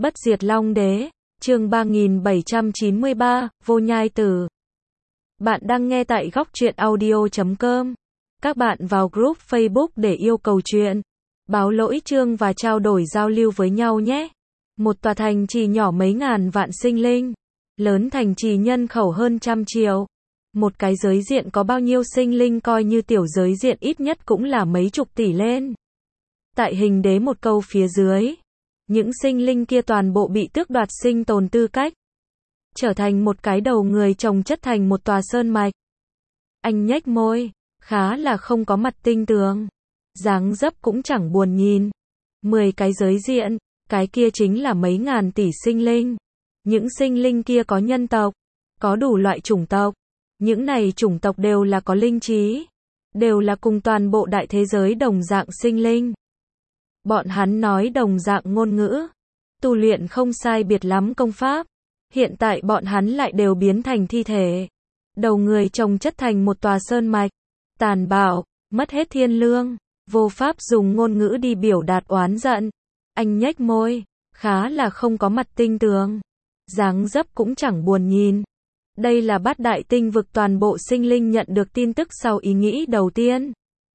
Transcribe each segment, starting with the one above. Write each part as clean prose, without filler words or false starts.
Bất diệt Long Đế, chương 3793, Vô Nhai Tử. Bạn đang nghe tại góc truyện audio.com. Các bạn vào group Facebook để yêu cầu chuyện, báo lỗi chương và trao đổi giao lưu với nhau nhé. Một tòa thành trì nhỏ mấy ngàn vạn sinh linh, lớn thành trì nhân khẩu hơn 100 triệu. Một cái giới diện có bao nhiêu sinh linh coi như tiểu giới diện ít nhất cũng là mấy chục tỷ lên. Tại hình đế một câu phía dưới, những sinh linh kia toàn bộ bị tước đoạt sinh tồn tư cách, trở thành một cái đầu người chồng chất thành một tòa sơn mạch. Anh nhếch môi, khá là không có mặt tinh tường, dáng dấp cũng chẳng buồn nhìn. 10 cái giới diện, cái kia chính là mấy ngàn tỷ sinh linh. Những sinh linh kia có nhân tộc, có đủ loại chủng tộc. Những này chủng tộc đều là có linh trí, đều là cùng toàn bộ đại thế giới đồng dạng sinh linh. Bọn hắn nói đồng dạng ngôn ngữ, tu luyện không sai biệt lắm công pháp. Hiện tại bọn hắn lại đều biến thành thi thể, đầu người chồng chất thành một tòa sơn mạch, tàn bạo, mất hết thiên lương, vô pháp dùng ngôn ngữ đi biểu đạt oán giận. Anh nhếch môi, khá là không có mặt tinh tường, dáng dấp cũng chẳng buồn nhìn. Đây là Bát Đại Tinh Vực toàn bộ sinh linh nhận được tin tức sau ý nghĩ đầu tiên.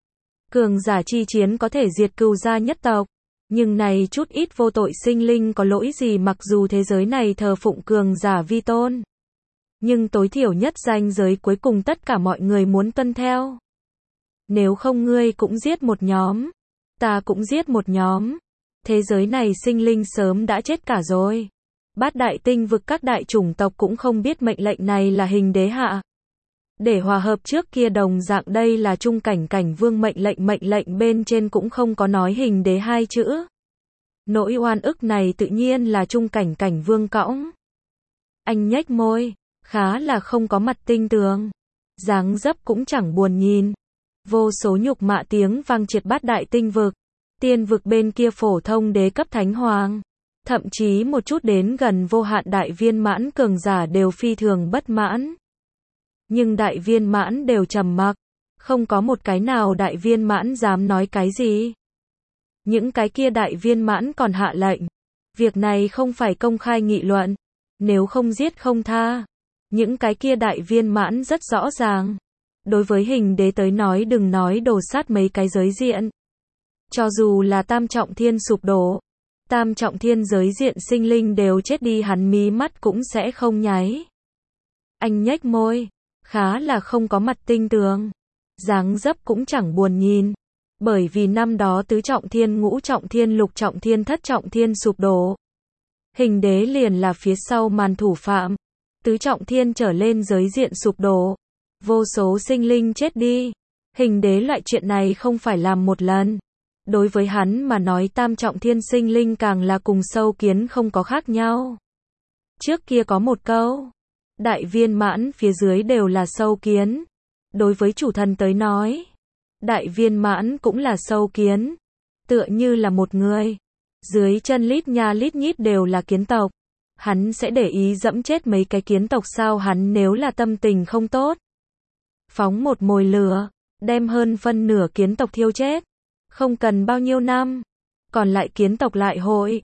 Cường giả chi chiến có thể diệt cừu gia nhất tộc, nhưng này chút ít vô tội sinh linh có lỗi gì? Mặc dù thế giới này thờ phụng cường giả vi tôn, nhưng tối thiểu nhất ranh giới cuối cùng tất cả mọi người muốn tuân theo. Nếu không ngươi cũng giết một nhóm, ta cũng giết một nhóm, thế giới này sinh linh sớm đã chết cả rồi. Bát Đại Tinh Vực các đại chủng tộc cũng không biết mệnh lệnh này là hình đế hạ. Để hòa hợp trước kia đồng dạng đây là Trung Cảnh Cảnh Vương mệnh lệnh bên trên cũng không có nói hình đế hai chữ. Nỗi oan ức này tự nhiên là Trung Cảnh Cảnh Vương cõng. Anh nhếch môi, khá là không có mặt tinh tường, dáng dấp cũng chẳng buồn nhìn. Vô số nhục mạ tiếng vang triệt Bát Đại Tinh Vực. Tiên vực bên kia phổ thông đế cấp thánh hoàng, thậm chí một chút đến gần vô hạn đại viên mãn cường giả đều phi thường bất mãn. Nhưng đại viên mãn đều trầm mặc, không có một cái nào đại viên mãn dám nói cái gì. Những cái kia đại viên mãn còn hạ lệnh, việc này không phải công khai nghị luận, nếu không giết không tha. Những cái kia đại viên mãn rất rõ ràng, đối với hình đế tới nói đừng nói đổ sát mấy cái giới diện. Cho dù là tam trọng thiên sụp đổ, tam trọng thiên giới diện sinh linh đều chết đi hắn mí mắt cũng sẽ không nháy. Anh nhếch môi, khá là không có mặt tinh tường, dáng dấp cũng chẳng buồn nhìn. Bởi vì năm đó tứ trọng thiên, ngũ trọng thiên, lục trọng thiên, thất trọng thiên sụp đổ, hình đế liền là phía sau màn thủ phạm. Tứ trọng thiên trở lên giới diện sụp đổ, vô số sinh linh chết đi. Hình đế loại chuyện này không phải làm một lần. Đối với hắn mà nói tam trọng thiên sinh linh càng là cùng sâu kiến không có khác nhau. Trước kia có một câu, đại viên mãn phía dưới đều là sâu kiến. Đối với chủ thần tới nói, đại viên mãn cũng là sâu kiến. Tựa như là một người, dưới chân lít nha lít nhít đều là kiến tộc. Hắn sẽ để ý dẫm chết mấy cái kiến tộc sao? Hắn nếu là tâm tình không tốt, phóng một mồi lửa, đem hơn phân nửa kiến tộc thiêu chết. Không cần bao nhiêu năm, còn lại kiến tộc lại hội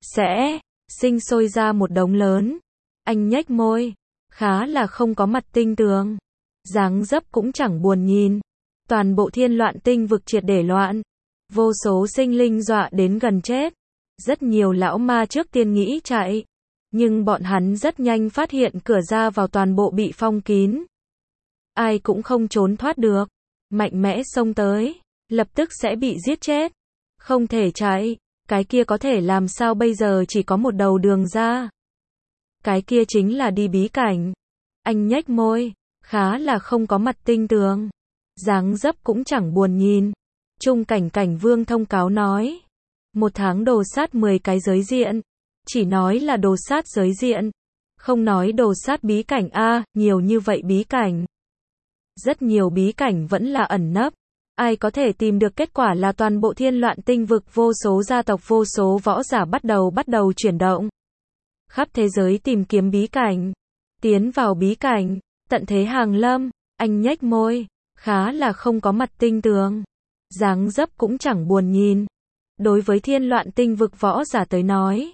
sẽ sinh sôi ra một đống lớn. Anh nhếch môi, khá là không có mặt tinh tường, dáng dấp cũng chẳng buồn nhìn. Toàn bộ Thiên Loạn Tinh Vực triệt để loạn, vô số sinh linh dọa đến gần chết. Rất nhiều lão ma trước tiên nghĩ chạy, nhưng bọn hắn rất nhanh phát hiện cửa ra vào toàn bộ bị phong kín, ai cũng không trốn thoát được. Mạnh mẽ xông tới, lập tức sẽ bị giết chết. Không thể chạy, cái kia có thể làm sao bây giờ? Chỉ có một đầu đường ra, cái kia chính là đi bí cảnh. Anh nhếch môi, khá là không có mặt tinh tường, dáng dấp cũng chẳng buồn nhìn. Trung Cảnh Cảnh Vương thông cáo nói, 1 tháng đồ sát 10 cái giới diện. Chỉ nói là đồ sát giới diện, không nói đồ sát bí cảnh. Nhiều như vậy bí cảnh. Rất nhiều bí cảnh vẫn là ẩn nấp, ai có thể tìm được? Kết quả là toàn bộ Thiên Loạn Tinh Vực vô số gia tộc, vô số võ giả bắt đầu chuyển động khắp thế giới tìm kiếm bí cảnh, tiến vào bí cảnh, tận thế hàng lâm. Anh nhếch môi, khá là không có mặt tinh tường, dáng dấp cũng chẳng buồn nhìn. Đối với Thiên Loạn Tinh Vực võ giả tới nói,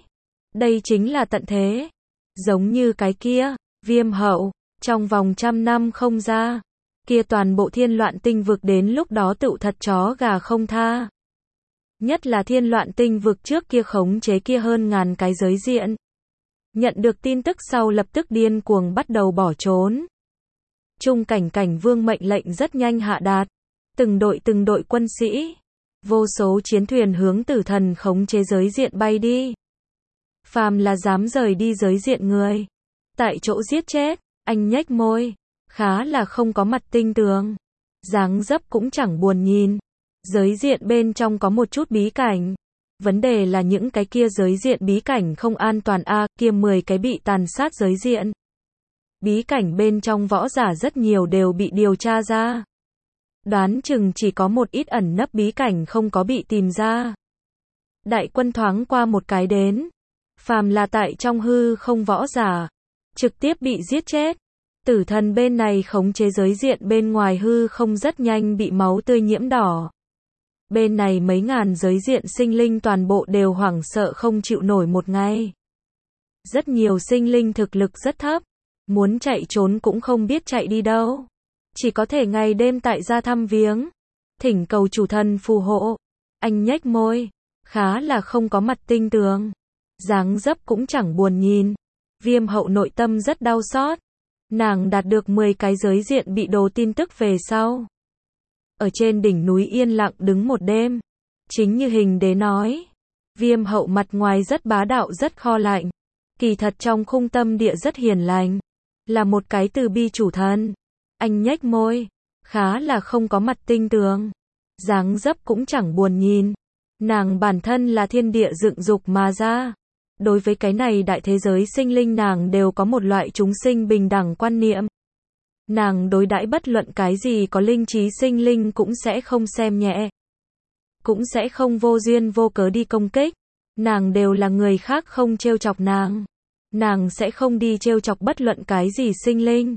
Đây chính là tận thế. Giống như cái kia, Viêm hậu, trong vòng 100 năm không ra. Kia toàn bộ thiên loạn tinh vực đến lúc đó tựu thật chó gà không tha. Nhất là thiên loạn tinh vực trước kia khống chế kia hơn ngàn cái giới diện. Nhận được tin tức sau lập tức điên cuồng bắt đầu bỏ trốn. Trung cảnh vương mệnh lệnh rất nhanh hạ đạt. Từng đội quân sĩ. Vô số chiến thuyền hướng tử thần khống chế giới diện bay đi. Phàm là dám rời đi giới diện người. Tại chỗ giết chết, anh nhếch môi. Khá là không có mặt tinh tường. Dáng dấp cũng chẳng buồn nhìn. Giới diện bên trong có một chút bí cảnh. Vấn đề là những cái kia giới diện bí cảnh không an toàn kia 10 cái bị tàn sát giới diện. Bí cảnh bên trong võ giả rất nhiều đều bị điều tra ra. Đoán chừng chỉ có một ít ẩn nấp bí cảnh không có bị tìm ra. Đại quân thoáng qua một cái đến. Phàm là tại trong hư không võ giả. Trực tiếp bị giết chết. Tử thần bên này khống chế giới diện bên ngoài hư không rất nhanh bị máu tươi nhiễm đỏ. Bên này mấy ngàn giới diện sinh linh toàn bộ đều hoảng sợ không chịu nổi một ngày. Rất nhiều sinh linh thực lực rất thấp. Muốn chạy trốn cũng không biết chạy đi đâu. Chỉ có thể ngày đêm tại gia thăm viếng. Thỉnh cầu chủ thần phù hộ. Anh nhếch môi. Khá là không có mặt tinh tường. Dáng dấp cũng chẳng buồn nhìn. Viêm hậu nội tâm rất đau xót. Nàng đạt được 10 cái giới diện bị đồ tin tức về sau. Ở trên đỉnh núi yên lặng đứng một đêm. Chính như hình đế nói. Viêm hậu mặt ngoài rất bá đạo rất kho lạnh. Kỳ thật trong khung tâm địa rất hiền lành. Là một cái từ bi chủ thần. Anh nhếch môi. Khá là không có mặt tinh tường. Dáng dấp cũng chẳng buồn nhìn. Nàng bản thân là thiên địa dựng dục mà ra. Đối với cái này đại thế giới sinh linh nàng đều có một loại chúng sinh bình đẳng quan niệm. Nàng đối đãi bất luận cái gì có linh trí sinh linh cũng sẽ không xem nhẹ. Cũng sẽ không vô duyên vô cớ đi công kích. Nàng đều là người khác không trêu chọc nàng. Nàng sẽ không đi trêu chọc bất luận cái gì sinh linh.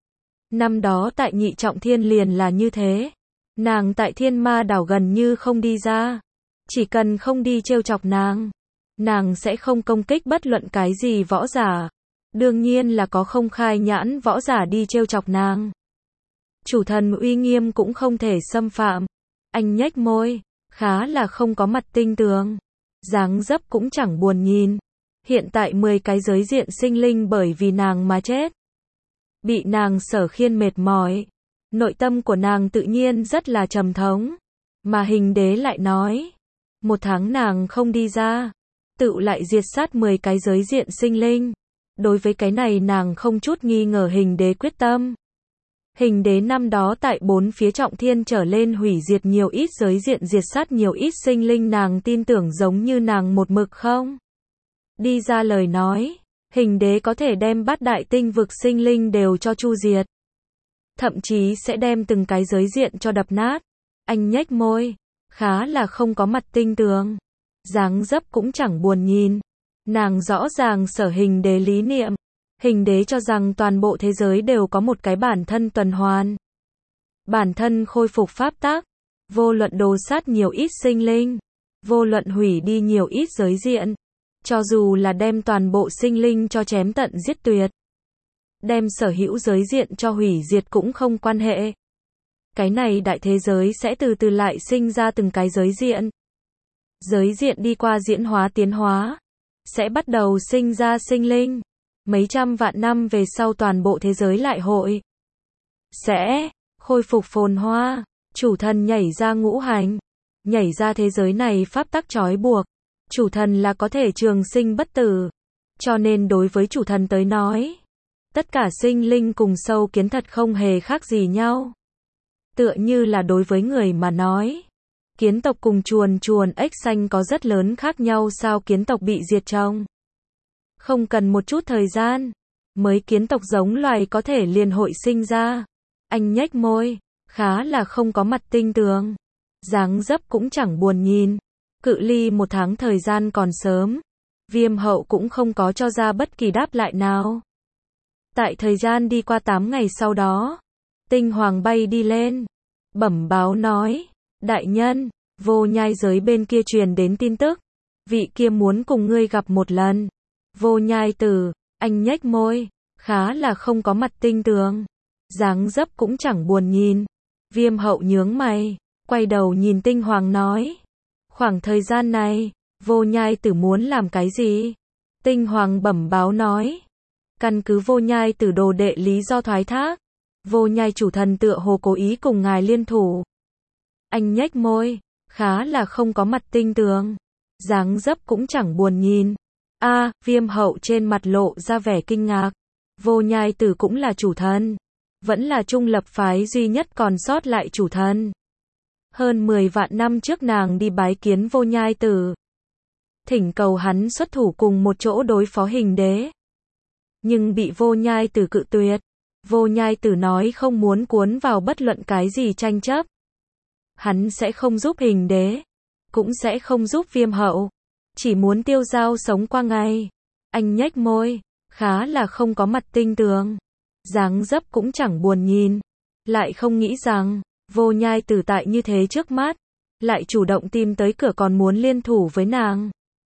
Năm đó tại nhị trọng thiên liền là như thế. Nàng tại thiên ma đảo gần như không đi ra. Chỉ cần không đi trêu chọc nàng. Nàng sẽ không công kích bất luận cái gì võ giả. Đương nhiên là có không khai nhãn võ giả đi trêu chọc nàng. Chủ thần uy nghiêm cũng không thể xâm phạm. Anh nhếch môi. Khá là không có mặt tinh tường. Dáng dấp cũng chẳng buồn nhìn. Hiện tại 10 cái giới diện sinh linh bởi vì nàng mà chết. Bị nàng sở khiên mệt mỏi. Nội tâm của nàng tự nhiên rất là trầm thống. Mà hình đế lại nói. 1 tháng nàng không đi ra. Tự lại diệt sát 10 cái giới diện sinh linh. Đối với cái này nàng không chút nghi ngờ hình đế quyết tâm. Hình đế năm đó tại 4 phía trọng thiên trở lên hủy diệt nhiều ít giới diện diệt sát nhiều ít sinh linh nàng tin tưởng giống như nàng một mực không. Đi ra lời nói, hình đế có thể đem bát đại tinh vực sinh linh đều cho chu diệt. Thậm chí sẽ đem từng cái giới diện cho đập nát. Anh nhếch môi, khá là không có mặt tinh tường. Dáng dấp cũng chẳng buồn nhìn. Nàng rõ ràng sở hình đế lý niệm. Hình đế cho rằng toàn bộ thế giới đều có một cái bản thân tuần hoàn. Bản thân khôi phục pháp tắc. Vô luận đồ sát nhiều ít sinh linh. Vô luận hủy đi nhiều ít giới diện. Cho dù là đem toàn bộ sinh linh cho chém tận giết tuyệt. Đem sở hữu giới diện cho hủy diệt cũng không quan hệ. Cái này đại thế giới sẽ từ từ lại sinh ra từng cái giới diện. Giới diện đi qua diễn hóa tiến hóa. Sẽ bắt đầu sinh ra sinh linh. Mấy trăm vạn năm về sau toàn bộ thế giới lại hội. Sẽ khôi phục phồn hoa. Chủ thần nhảy ra ngũ hành. Nhảy ra thế giới này pháp tắc trói buộc. Chủ thần là có thể trường sinh bất tử. Cho nên đối với chủ thần tới nói. Tất cả sinh linh cùng sâu kiến thật không hề khác gì nhau. Tựa như là đối với người mà nói. Kiến tộc cùng chuồn ếch xanh có rất lớn khác nhau sao kiến tộc bị diệt trong. Không cần một chút thời gian. Mới kiến tộc giống loài có thể liền hội sinh ra. Anh nhếch môi. Khá là không có mặt tinh tường. Dáng dấp cũng chẳng buồn nhìn. Cự ly 1 tháng thời gian còn sớm. Viêm hậu cũng không có cho ra bất kỳ đáp lại nào. Tại thời gian đi qua 8 ngày sau đó. Tinh hoàng bay đi lên. Bẩm báo nói. Đại nhân, vô nhai giới bên kia truyền đến tin tức. Vị kia muốn cùng ngươi gặp một lần. Vô Nhai Tử, anh nhếch môi, khá là không có mặt tinh tường. Dáng dấp cũng chẳng buồn nhìn. Viêm Hậu nhướng mày, quay đầu nhìn Tinh Hoàng nói. Khoảng thời gian này, Vô Nhai Tử muốn làm cái gì? Tinh Hoàng bẩm báo nói. Căn cứ Vô Nhai Tử đồ đệ lý do thoái thác. Vô Nhai chủ thần tựa hồ cố ý cùng ngài liên thủ. Anh nhếch môi, khá là không có mặt tinh tường. Dáng dấp cũng chẳng buồn nhìn. Viêm Hậu trên mặt lộ ra vẻ kinh ngạc. Vô Nhai Tử cũng là chủ thần. Vẫn là trung lập phái duy nhất còn sót lại chủ thần. Hơn 10 vạn năm trước nàng đi bái kiến Vô Nhai Tử. Thỉnh cầu hắn xuất thủ cùng một chỗ đối phó Hình Đế. Nhưng bị Vô Nhai Tử cự tuyệt. Vô Nhai Tử nói không muốn cuốn vào bất luận cái gì tranh chấp. Hắn sẽ không giúp Hình Đế. Cũng sẽ không giúp Viêm Hậu. Chỉ muốn tiêu dao sống qua ngày. Anh nhếch môi, khá là không có mặt tinh tường. Dáng dấp cũng chẳng buồn nhìn. Lại không nghĩ rằng, Vô Nhai Tử tại như thế trước mắt. Lại chủ động tìm tới cửa còn muốn liên thủ với nàng.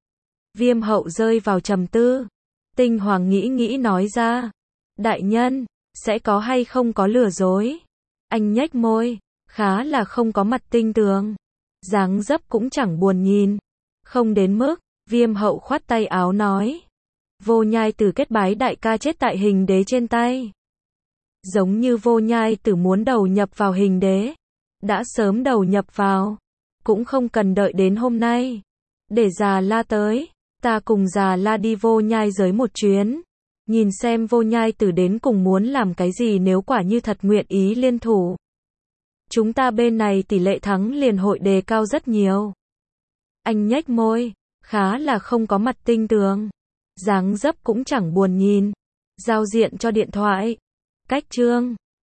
Viêm Hậu rơi vào trầm tư. Tinh Hoàng nghĩ nói ra. Đại nhân, sẽ có hay không có lừa dối? Anh nhếch môi, khá là không có mặt tinh tường. Dáng dấp cũng chẳng buồn nhìn. Không đến mức, Viêm Hậu khoát tay áo nói. Vô Nhai Tử kết bái đại ca chết tại Hình Đế trên tay. Giống như Vô Nhai Tử muốn đầu nhập vào Hình Đế. Đã sớm đầu nhập vào. Cũng không cần đợi đến hôm nay. Để Già La tới. Ta cùng Già La đi Vô Nhai giới một chuyến. Nhìn xem Vô Nhai Tử đến cùng muốn làm cái gì nếu quả như thật nguyện ý liên thủ. Chúng ta bên này tỷ lệ thắng liền hội đề cao rất nhiều. Anh nhếch môi, khá là không có mặt tinh tường. Dáng dấp cũng chẳng buồn nhìn. Giao diện cho điện thoại. Cách chương